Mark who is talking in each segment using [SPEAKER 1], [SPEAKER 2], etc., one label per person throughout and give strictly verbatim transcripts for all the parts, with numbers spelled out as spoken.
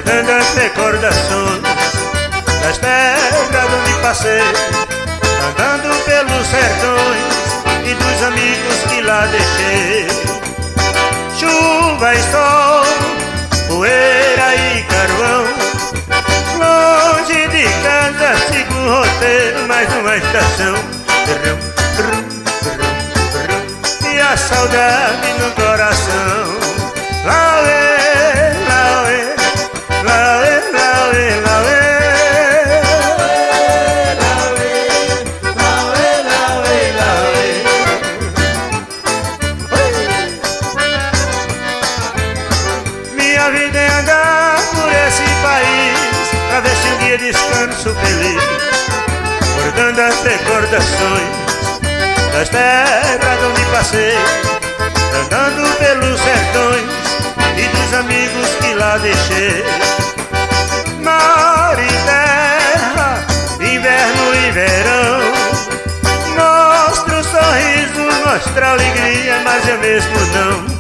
[SPEAKER 1] guardando as recordações das terras onde passei, andando pelos sertões e dos amigos que lá deixei. Chuva e sol, poeira e carvão, longe de casa sigo o roteiro, mais uma estação. E a saudade no coração. Lauê, lauê, lauê, lauê, lauê. Minha vida é andar por esse país, pra ver se um dia descanso feliz, guardando as recordações das terras onde passei, andando pelos sertões e dos amigos que lá deixei. Mar e terra, inverno e verão, mostra o sorriso, mostra a alegria, mas eu mesmo não.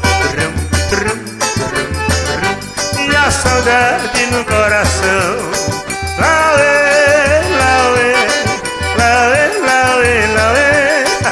[SPEAKER 1] E a saudade no coração. Lauê, lauê, lauê, lauê, lauê.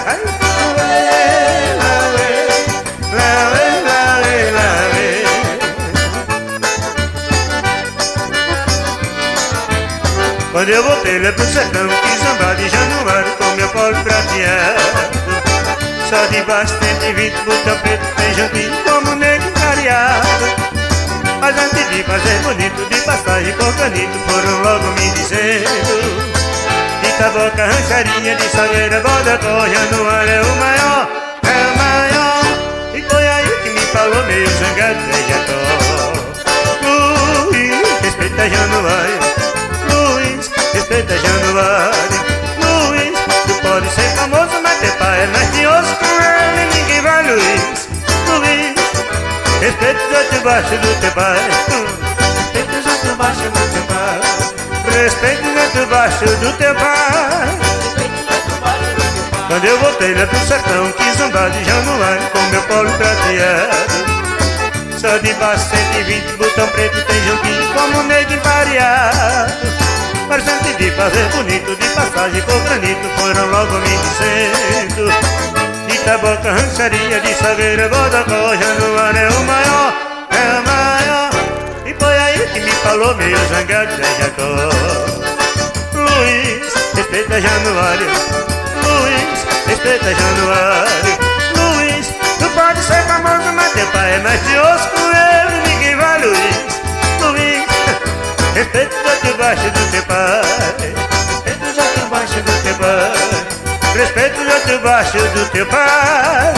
[SPEAKER 1] Quando eu voltei lá pro sertão, quis andar de Januário com meu polo prateado. Só debaixo cento e vinte, botão preto, tem jantinho como negro variado. Mas antes de fazer bonito, de passagem por canito, foram logo me dizendo: de Taboca, rancharia, de Salgueira, Bodocó, Januário é o maior, é o maior. E foi aí que me falou meio zangado, Zé Jacó: Luiz, respeita Januário, Luiz, respeita Januário, Luiz, tu pode ser famoso, mas teu pai é mais de osso, com ele ninguém vai, Luiz, Luiz, respeita os outros baixo do teu pai, respeita os outros baixo do teu pai, respeita os outros baixo do teu pai. Quando eu voltei lá pro sertão, quis andar de Januário com meu polo prateado. Só de baixo cento e vinte, botão preto, tem joguinho como negro variado. Mas antes de fazer bonito, de passagem por granito, foram logo me dizendo: de Taboca, rancharia, de Salgueira, Bodocó, Januário é o maior, é o maior. E foi aí que me falou meio zangado, Zé Jacó: Luiz, respeita Januário, Luiz, respeita Januário, Luiz, tu pode ser famoso, mas teu pai é mais de osso, com ele ninguém vai, Luiz, Luiz, respeita os outros baixo do teu pai, respeita os outros baixo do teu pai, respeita os outros baixo do teu pai.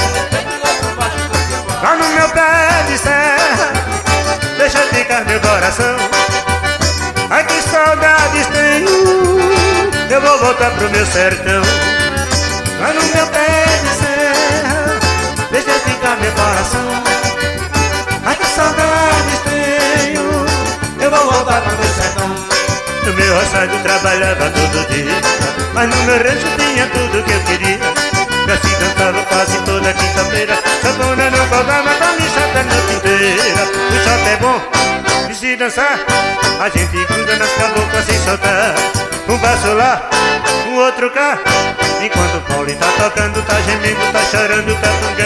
[SPEAKER 1] Lá no meu pé de serra, deixa ficar meu coração. Ai que saudades tenho, eu vou voltar pro meu sertão. Lá no meu pé de serra, deixa ficar meu coração. Ai que saudades tenho, eu vou voltar pro meu sertão. No meu roçado trabalhava todo dia, mas no meu rancho tinha tudo que eu queria. Já se cantava quase toda quinta-feira, sanfona não faltava pra me chatar a noite inteira. O shot é bom de se dançar, a gente gruda nas caboclas sem soltar. Um passo lá, um outro cá, enquanto o Paulinho tá tocando, tá gemendo, tá chorando, tá tungando.